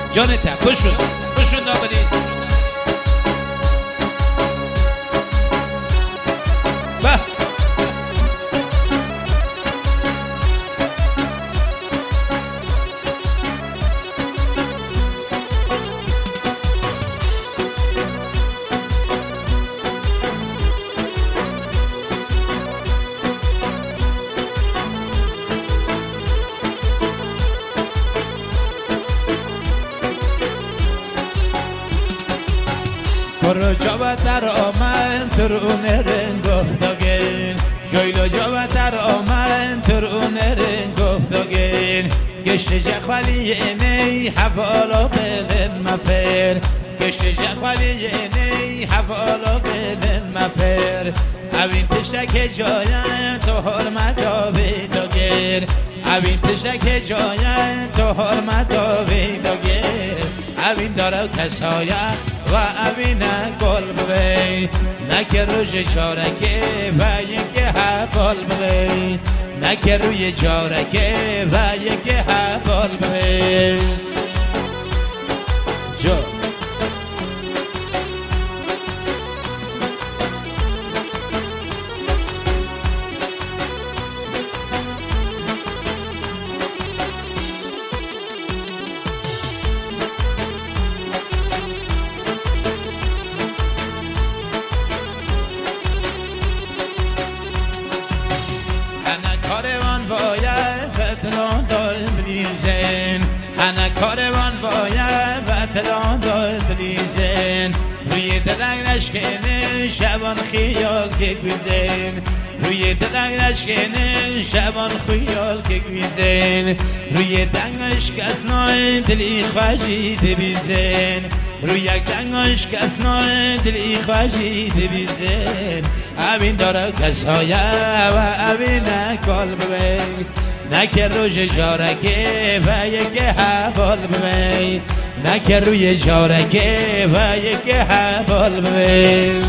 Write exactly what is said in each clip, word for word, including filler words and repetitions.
جانته کشون کشون دامنی به Koro java taro man turune rengo dogen Joylo java taro man turune rengo dogen Geshte jakhwali yenei havalo belen mafer Geshte jakhwali yenei havalo belen mafer Avin tishake joyan to horma dove dogen Avin tishake joyan to horma dove dogen Avin daro kasaya و امینه گل ببین نکه روی جارکه و یکی حبال ببین نکه روی جارکه و یکی حبال ببین جو Ana کاروان باید بطلان داد بلیزن روی دلنگ نشکنه شبان خیال که گویزن روی دلنگ نشکنه شبان خیال که گویزن روی دنگش کس نای دلی خواهی دبیزن روی یک دنگش کس نای دلی خواهی دبیزن امین داره کسایه و امین کال ببین نکه روی جارکه و یک حوال ببین نکه روی جارکه و یک حوال ببین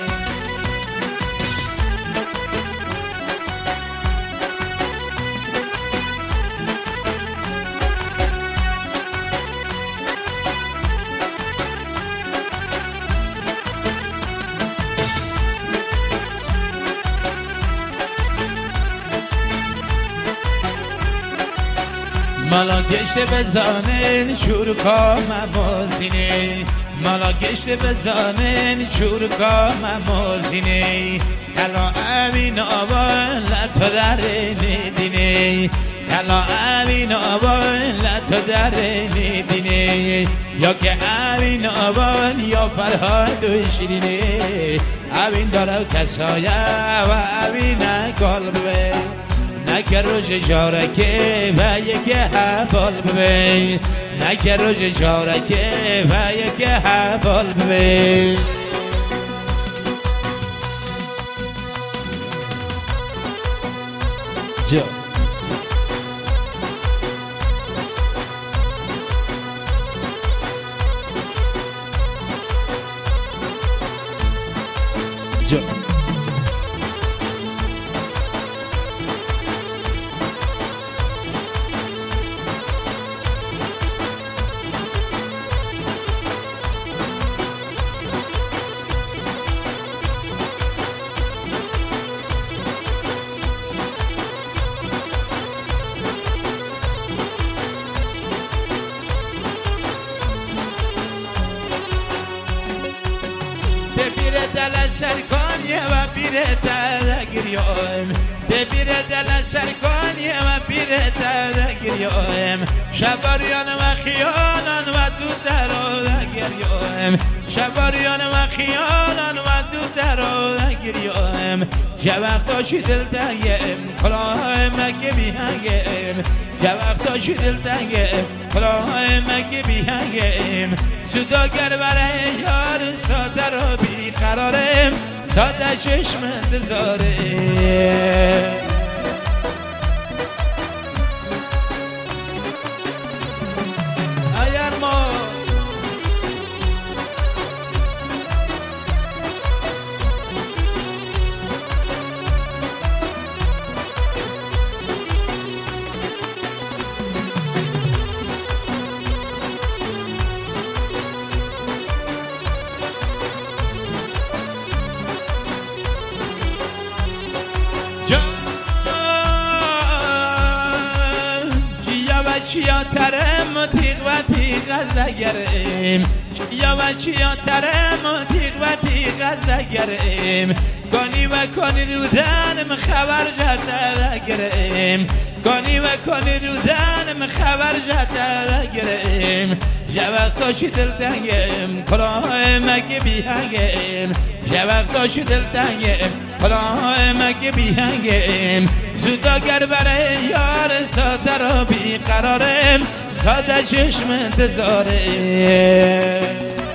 مالا گشته بزانن شورکا ممازینه مالا گشته بزانن شورکا ممازینه کلا امین آبان لطو در ندینه کلا امین آبان لطو در ندینه یا که امین آبان یا فرهاد و شیرینه امین داره کسایه و امین قلبه نکه روش جارکه و یک حوال ببین نکه روش جارکه و یک حوال ببین جو جو دل سرکانیه و پیره دل گریایم دبیر دل سرکانیه و پیره دل گریایم شباریان و خیالان و دو درو گریایم شباریان و خیالان و دو درو گریایم جا وقتاشی دل تنگیم کلاه مگه بیهنگیم جا وقتاشی دل تنگیم کلاه مگه بیهنگیم سوداگر برای یار ساده رو بیقرارم ساده چشم انتظارم اگر ما بچیا ترم تیغ و تیغ از نگرم یا بچیا ترم تیغ و تیغ از نگرم گانی و کانی رودنم خبر جد نگرم گانی و کانی رودنم خبر جد نگرم جوقتاش دل تنگم کلاه مگه بیهنگم جوقتاش دل تنگم کلاه مگه بیهنگم زودا گر برای یار ساده را بیقرارم ساده چشم انتظارم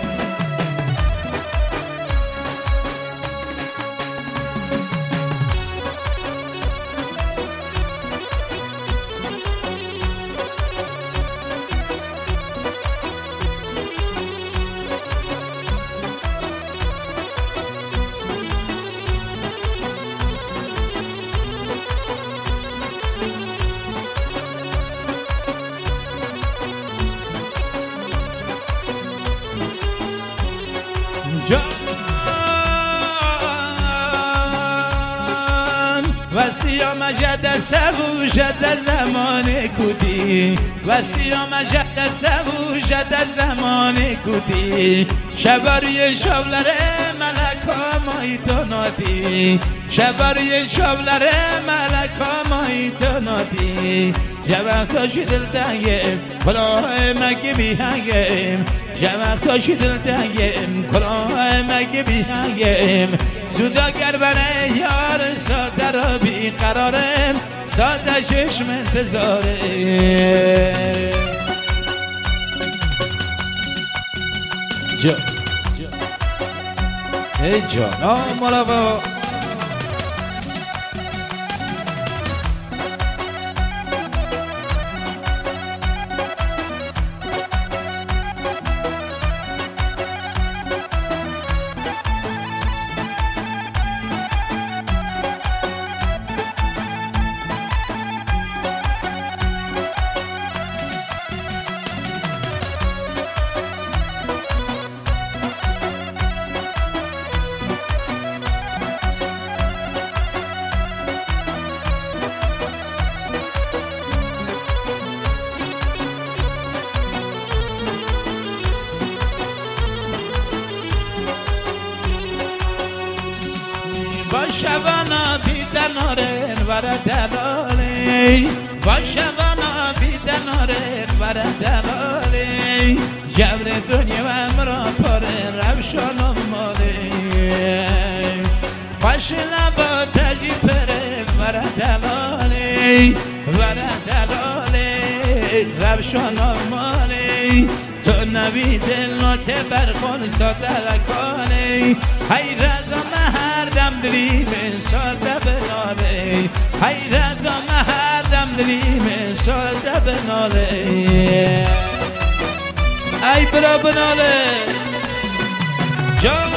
جان وسیام جد سبو جد زمان کودی وسیام جد سبو جد زمان کودی شباری شبلره ملکا مایی دونادی شباری شبلره ملکا مایی دونادی جوقتاش دل تنگم کلاه مگه بیهنگم جوقتاش دل تنگم کلاه مگه بیهنگم زودا گر برای یار ساده را بیقرارم ساده چشم انتظارم جا ای جانا مراقب با شبانا بیدنارن ور دلالی با شبانا بیدنارن ور دلالی جبر دنیا و مرا پارن روشانم مالی باش لبا تجی پرن ور دلالی ور دلالی روشانم مالی تو نبی دلات برخون ساده لکانی های رزا مهر دم دلیم ساده بناله های رزا مهر دم دلیم ساده بناله ای برا بناله جان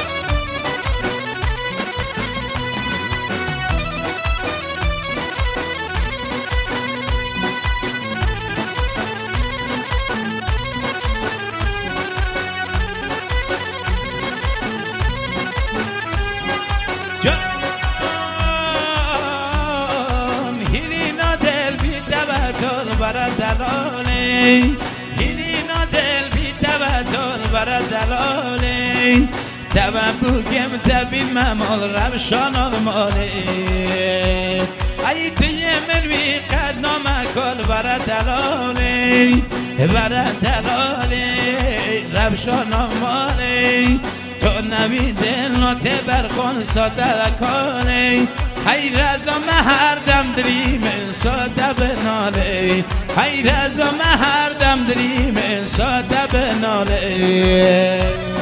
جان هیلینا دل بی توتل برا دلالی هیلینا دل بی توتل برا دلالی تبا بوگم تبی ممال روشان آمالی ای توی من بی قد نامکل برا دلالی برا دلالی روشان آمالی تو نبی دلات برخون ساده کنی های رزا مهر دم دلیم ساده بناله های رزا مهر دم دلیم ساده بناله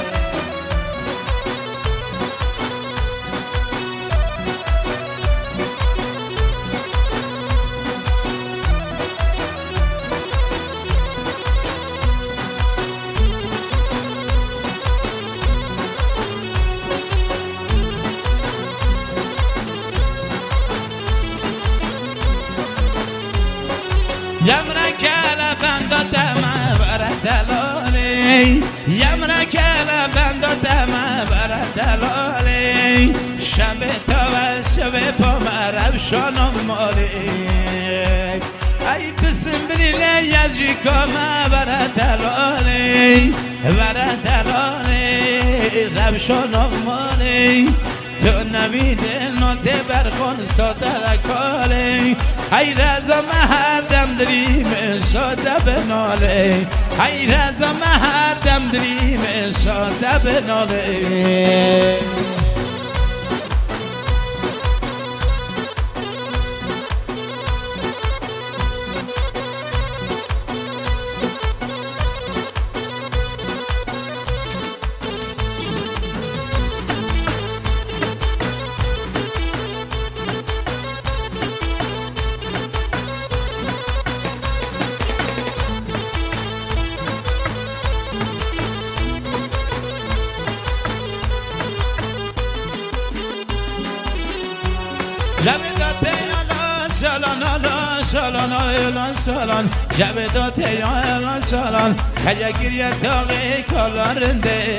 یمرا کلا بندو دم بر دلالی یمرا کلا بندو دم بر دلالی شب تا و شب پا مرب شانم مالی ای تسم بلیله نزدیکا ما برا دلالی برا دلالی ربشان آمالی تو نمیده ناته برخون ساده کالی ای رزا مهردم دریم ساده بنالی ای رزا مهردم دریم ساده بنالی جبدات یا سالان آلا سالان آلا سالان جبدات یا سالان خجا گریه داغی کالارنده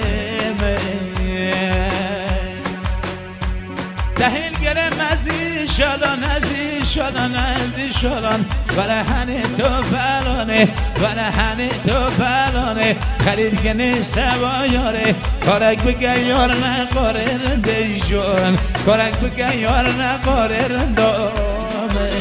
دهیل گرم ازی شالان ازی شالان ازی شالان برهنه تو فلانه برهنه تو فلانه خرید کنی سوایاره کارک بگه یار نقاره رنده جون کارک بگه یار نقاره رندامه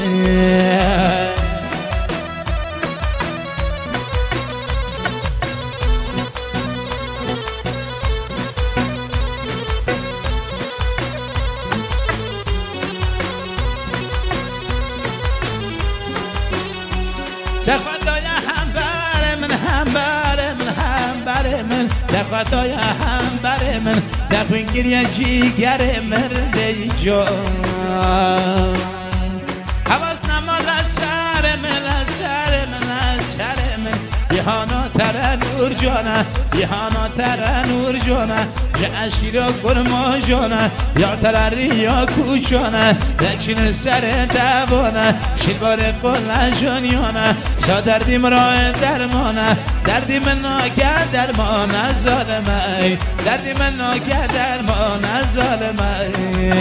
در خدای هم بر من هم بر من هم بر من در خدای هم بر من در خونگیری جیگر مرده جان حواس نماز از سر من از سر من از سر من یهانا تر نور جانه یهانا تر نور جانه جعشیرا کرما جانه یا تر ریا کوچانه دکشین سر دوانه شیربار قل جانیانه سا دردیم را درمانه دردیم ناگه درمانه ظالمه دردیم ناگه درمانه ظالمه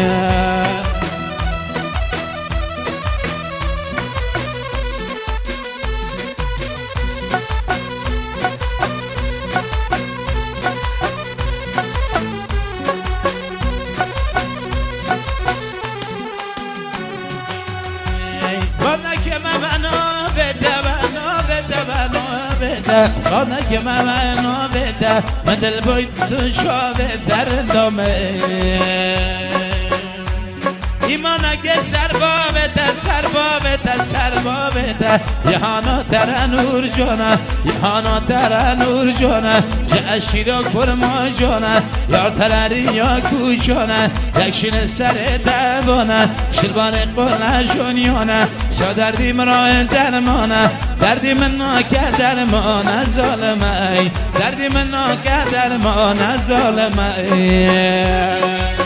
خانه که منو بده من دل باید تو شاوه در دامه ایمان اگه سر بابده سر بابده سر بابده یهانا تر نور جانه یهانا تر نور جانه جعشیرا کرما جانه یار تر ریا کوچانه دکشین سر دوانه شلبان قل جانیانه سا دردیم را درمانه دردی من ناکه درمانه ظالمه دردی من ناکه درمانه ظالمه